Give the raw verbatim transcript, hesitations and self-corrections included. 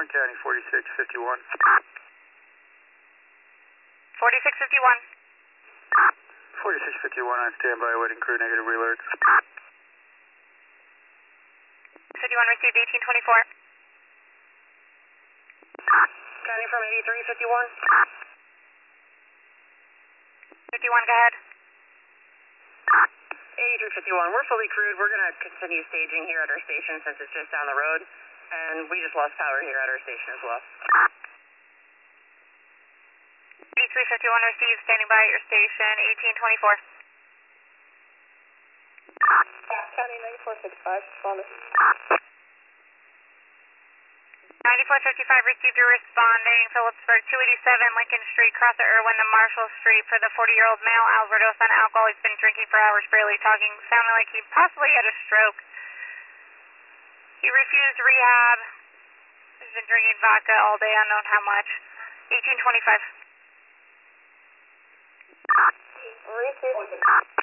Warren County, forty-six fifty-one. forty-six fifty-one. forty-six fifty-one on standby, waiting crew, negative alert. fifty-one received, eighteen twenty-four. County from eighty-three fifty-one. fifty-one, go ahead. eighty-three fifty-one, we're fully crewed. We're going to continue staging here at our station since it's just down the road. And we just lost power here at our station as well. eighty-three fifty-one received, standing by at your station, eighteen twenty-four. County ninety-four fifty-five, responded. ninety-four fifty-five received, you're responding. Phillipsburg, two eighty-seven Lincoln Street, cross at Irwin to Marshall Street for the forty-year-old male. Overdose on alcohol. He's been drinking for hours, barely talking, sounding like he possibly had a stroke. He refused rehab. He's been drinking vodka all day, unknown how much. eighteen twenty-five. Received.